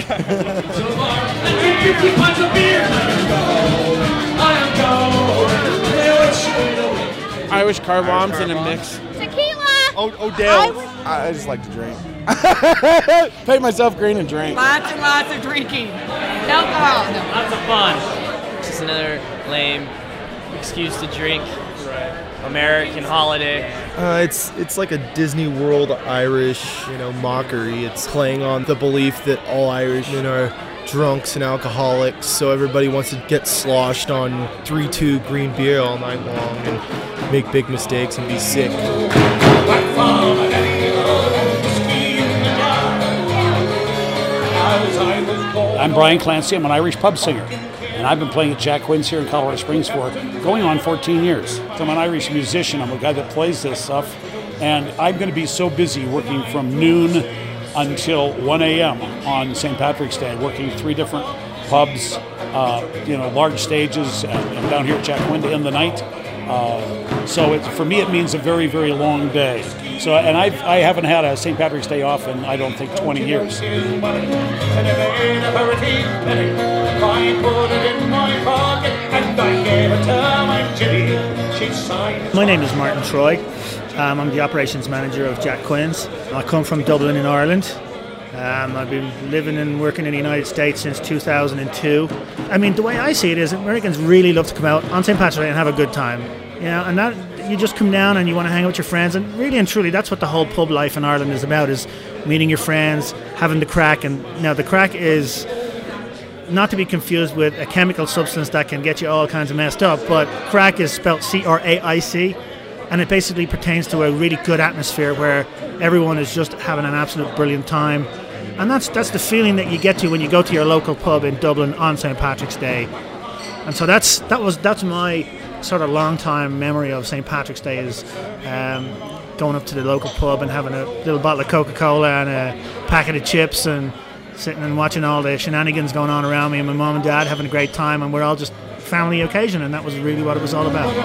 Irish car bombs in a mix. Tequila! Odell. I just like to drink. Paint myself green and drink. Lots and lots of drinking. Alcohol. No. Lots of fun. Just another lame excuse to drink. American holiday. It's like a Disney World Irish, mockery. It's playing on the belief that all Irishmen are drunks and alcoholics, so everybody wants to get sloshed on 3-2 green beer all night long and make big mistakes and be sick. I'm Brian Clancy. I'm an Irish pub singer. And I've been playing at Jack Quinn's here in Colorado Springs for going on 14 years. So I'm an Irish musician. I'm a guy that plays this stuff. And I'm going to be so busy working from noon until 1 a.m. on St. Patrick's Day, working 3 different pubs, large stages, and down here at Jack Quinn to end the night. So for me, it means a very, very long day. So, and I haven't had a St. Patrick's Day off in, I don't think, 20 years. My name is Martin Troy. I'm the operations manager of Jack Quinn's. I come from Dublin in Ireland. I've been living and working in the United States since 2002. I mean, the way I see it is Americans really love to come out on St. Patrick's Day and have a good time. And that you just come down and you want to hang out with your friends, and really and truly that's what the whole pub life in Ireland is about, is meeting your friends, having the crack. And now the crack is not to be confused with a chemical substance that can get you all kinds of messed up, but crack is spelled C-R-A-I-C, and it basically pertains to a really good atmosphere where everyone is just having an absolute brilliant time. And that's the feeling that you get to when you go to your local pub in Dublin on St. Patrick's Day. And so that's my sort of long time memory of St. Patrick's Day, is going up to the local pub and having a little bottle of Coca-Cola and a packet of chips and sitting and watching all the shenanigans going on around me, and my mom and dad having a great time, and we're all just family occasion, and that was really what it was all about.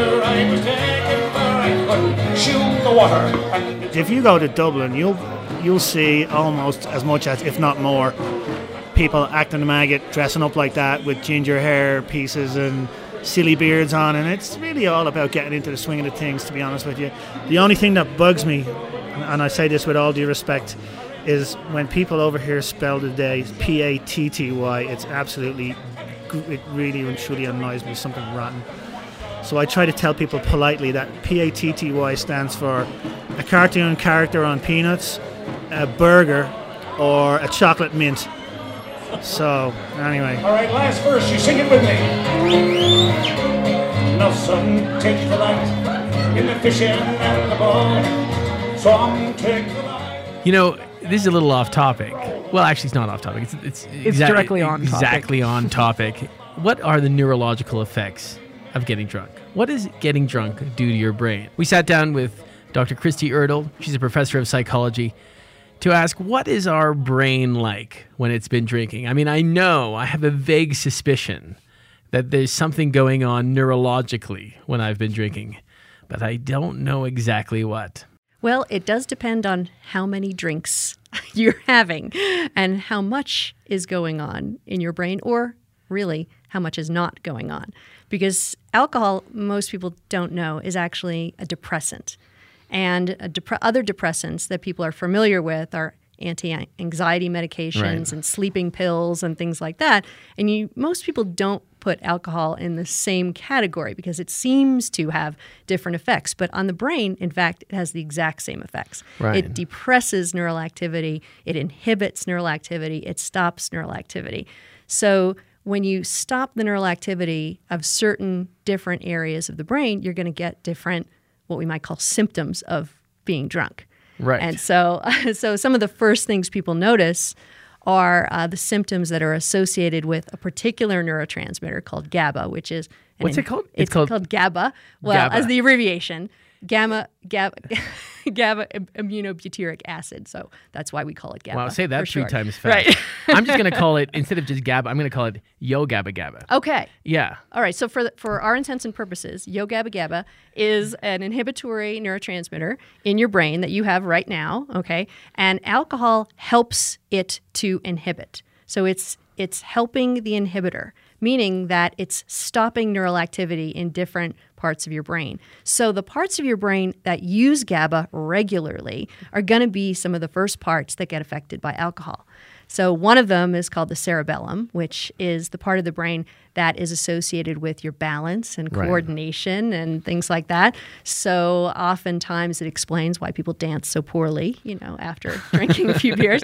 If you go to Dublin, you'll see almost as much as, if not more, people acting a maggot, dressing up like that with ginger hair pieces and silly beards on, and it's really all about getting into the swing of the things, to be honest with you. The only thing that bugs me, and I say this with all due respect, is when people over here spell the day P-A-T-T-Y. It's absolutely, it really and truly annoys me, something rotten. So I try to tell people politely that P-A-T-T-Y stands for a cartoon character on Peanuts, a burger, or a chocolate mint. So, anyway. All right, last verse, you sing it with me. Now some take the light in the fishing and the ball. Some take the light. This is a little off topic. Well, actually, it's not off topic. It's directly on topic. Exactly on topic. What are the neurological effects of getting drunk? What does getting drunk do to your brain? We sat down with Dr. Christy Erdl. She's a professor of psychology, to ask, what is our brain like when it's been drinking? I mean, I have a vague suspicion that there's something going on neurologically when I've been drinking, but I don't know exactly what. Well, it does depend on how many drinks you're having and how much is going on in your brain, or really how much is not going on. Because alcohol, most people don't know, is actually a depressant. And other depressants that people are familiar with are anti-anxiety medications and sleeping pills and things like that. And most people don't put alcohol in the same category because it seems to have different effects. But on the brain, in fact, it has the exact same effects. Right. It depresses neural activity. It inhibits neural activity. It stops neural activity. So when you stop the neural activity of certain different areas of the brain, you're going to get different, what we might call symptoms of being drunk. Right. And so some of the first things people notice are the symptoms that are associated with a particular neurotransmitter called GABA, which is... What's it called? It's called GABA. Well, GABA. as the abbreviation, GABA aminobutyric acid. So that's why we call it GABA. Wow, say that for three short. times fast. Right. I'm just going to call it, instead of just GABA, I'm going to call it Yo GABA GABA. Okay. Yeah. All right. So for our intents and purposes, Yo GABA GABA is an inhibitory neurotransmitter in your brain that you have right now. Okay. And alcohol helps it to inhibit. So it's helping the inhibitor, meaning that it's stopping neural activity in different parts of your brain. So the parts of your brain that use GABA regularly are going to be some of the first parts that get affected by alcohol. So one of them is called the cerebellum, which is the part of the brain that is associated with your balance and Right. coordination and things like that. So oftentimes it explains why people dance so poorly, after drinking a few beers.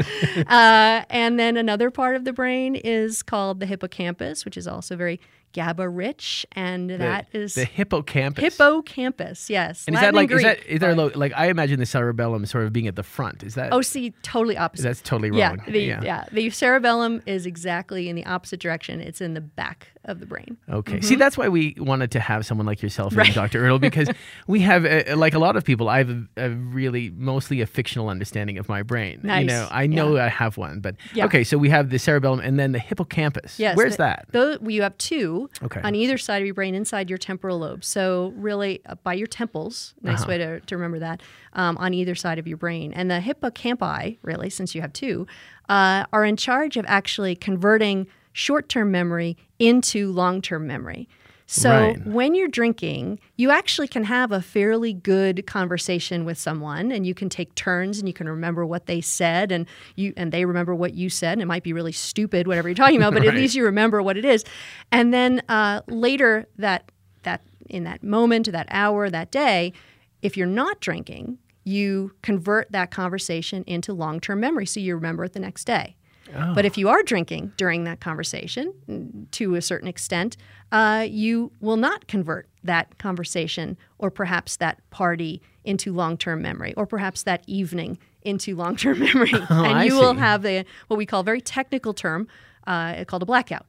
And then another part of the brain is called the hippocampus, which is also very GABA rich, and that is the hippocampus. Hippocampus, yes. And Latin and is Greek. there like I imagine the cerebellum sort of being at the front. Is that? Oh, see, totally opposite. That's totally Yeah, wrong. the cerebellum is exactly in the opposite direction. It's in the back of the brain. Okay. Mhm. See, that's why we wanted to have someone like yourself and Right. Dr. Ertl, because we have, like a lot of people, I have a really mostly a fictional understanding of my brain. Nice. I know I have one, but Yeah. okay. So we have the cerebellum and then the hippocampus. Yes. Where's that? You have two Okay. on either side of your brain inside your temporal lobe. So really by your temples, nice Uh-huh. way to remember that, on either side of your brain. And the hippocampi, really, since you have two, are in charge of actually converting short-term memory into long-term memory. So Right. when you're drinking, you actually can have a fairly good conversation with someone, and you can take turns, and you can remember what they said, and they remember what you said, and it might be really stupid, whatever you're talking about, but at Right. least you remember what it is. And then later that in that moment, that hour, that day, if you're not drinking, you convert that conversation into long-term memory, so you remember it the next day. Oh. But if you are drinking during that conversation, to a certain extent, you will not convert that conversation or perhaps that party into long-term memory, or perhaps that evening into long-term memory. Oh, and I you will see. have what we call a very technical term called a blackout.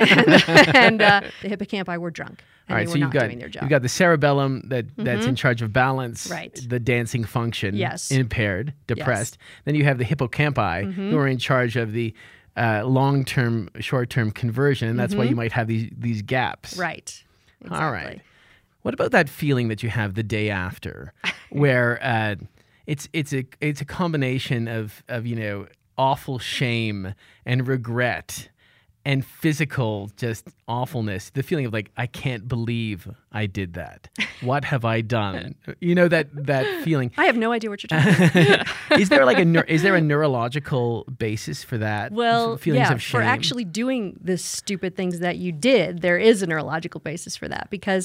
and the hippocampi were drunk. And All right, they so were you've not got doing their job. you've got the cerebellum that's Mhm. in charge of balance, Right. the dancing function, Yes. impaired, depressed. Then you have the hippocampi Mhm. who are in charge of the long-term, short-term conversion, and that's why Mhm. you might have these gaps. Right. All right. What about that feeling that you have the day after, where it's a combination of awful shame and regret and physical just awfulness, the feeling of like, I can't believe I did that. What have I done? That feeling. I have no idea what you're talking about. Is there a neurological basis for that? Well, feelings yeah, of shame? for actually doing the stupid things that you did, there is a neurological basis for that, because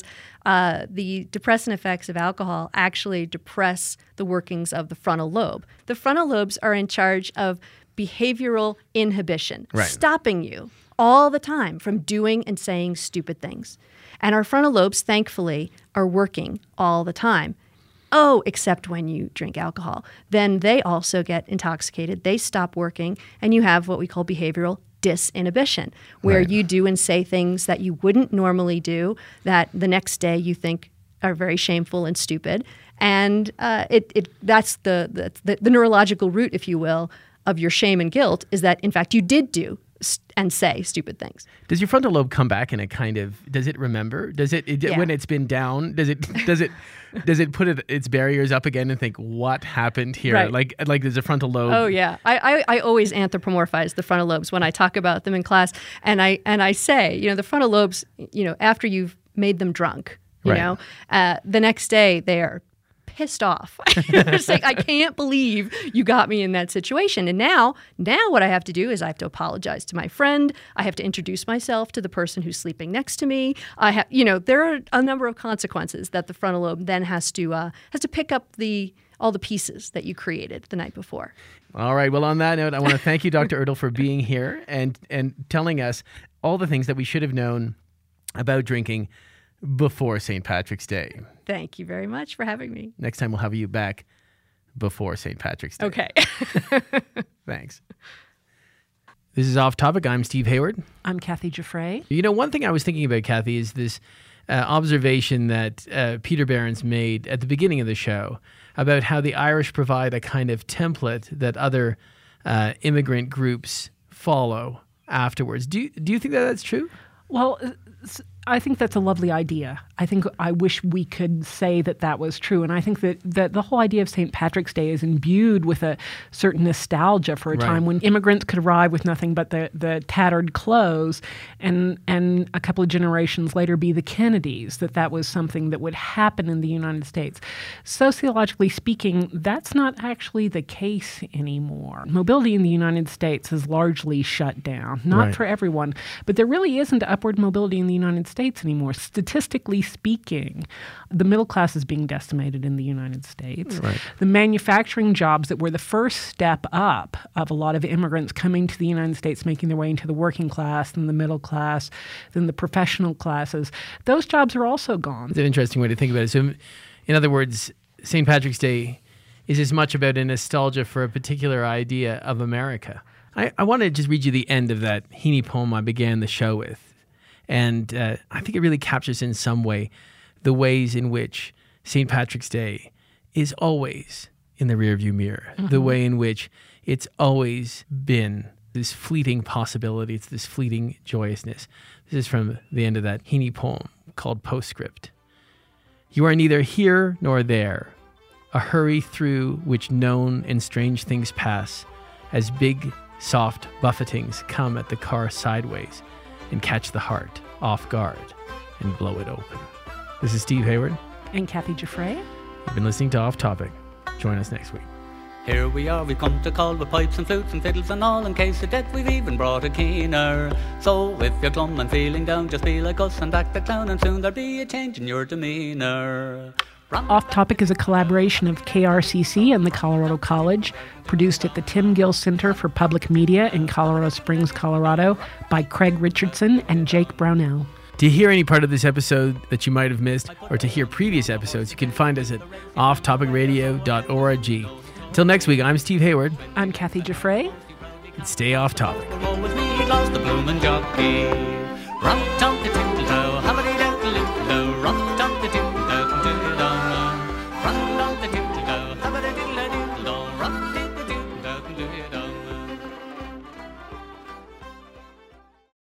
the depressant effects of alcohol actually depress the workings of the frontal lobe. The frontal lobes are in charge of behavioral inhibition, Right. stopping you all the time from doing and saying stupid things. And our frontal lobes, thankfully, are working all the time. Oh, except when you drink alcohol. Then they also get intoxicated. They stop working, and you have what we call behavioral disinhibition, where Right. you do and say things that you wouldn't normally do that the next day you think are very shameful and stupid. And that's the neurological root, if you will, of your shame and guilt, is that, in fact, you did do and say stupid things. Does your frontal lobe come back in does it remember? Does it Yeah. when it's been down, does it put its barriers up again and think, what happened here? Right. Like there's a frontal lobe. Oh yeah, I always anthropomorphize the frontal lobes when I talk about them in class, and I say, the frontal lobes, after you've made them drunk, Right. the next day they are pissed off. It's like, I can't believe you got me in that situation. And now what I have to do is I have to apologize to my friend. I have to introduce myself to the person who's sleeping next to me. There are a number of consequences that the frontal lobe then has to pick up all the pieces that you created the night before. All right. Well, on that note, I want to thank you, Dr. Ertl, for being here and telling us all the things that we should have known about drinking before St. Patrick's Day. Thank you very much for having me. Next time we'll have you back before St. Patrick's Day. Okay. Thanks. This is Off Topic. I'm Steve Hayward. I'm Kathy Giuffre. One thing I was thinking about, Kathy, is this observation that Peter Behrens made at the beginning of the show about how the Irish provide a kind of template that other immigrant groups follow afterwards. Do you think that that's true? Well, I think that's a lovely idea. I wish we could say that was true. And I think that the whole idea of St. Patrick's Day is imbued with a certain nostalgia for a time when immigrants could arrive with nothing but the tattered clothes and a couple of generations later be the Kennedys, that was something that would happen in the United States. Sociologically speaking, that's not actually the case anymore. Mobility in the United States is largely shut down, not for everyone, but there really isn't upward mobility in the United States anymore. Statistically speaking, the middle class is being decimated in the United States. Right. The manufacturing jobs that were the first step up of a lot of immigrants coming to the United States, making their way into the working class, then the middle class, then the professional classes, those jobs are also gone. It's an interesting way to think about it. So, in other words, St. Patrick's Day is as much about a nostalgia for a particular idea of America. I want to just read you the end of that Heaney poem I began the show with. And I think it really captures in some way the ways in which St. Patrick's Day is always in the rearview mirror, the way in which it's always been this fleeting possibility, it's this fleeting joyousness. This is from the end of that Heaney poem called Postscript. You are neither here nor there, a hurry through which known and strange things pass, as big, soft buffetings come at the car sideways and catch the heart off guard and blow it open. This is Steve Hayward. And Kathy Giuffre. You've been listening to Off Topic. Join us next week. Here we are, we've come to call with pipes and flutes and fiddles and all. In case of death, we've even brought a keener. So if you're glum and feeling down, just be like us and act the clown, and soon there'll be a change in your demeanor. Off Topic is a collaboration of KRCC and the Colorado College, produced at the Tim Gill Center for Public Media in Colorado Springs, Colorado, by Craig Richardson and Jake Brownell. To hear any part of this episode that you might have missed, or to hear previous episodes, you can find us at offtopicradio.org. Until next week, I'm Steve Hayward. I'm Kathy Giuffre. And stay off topic. Roll with me, lost the bloomin' jockey.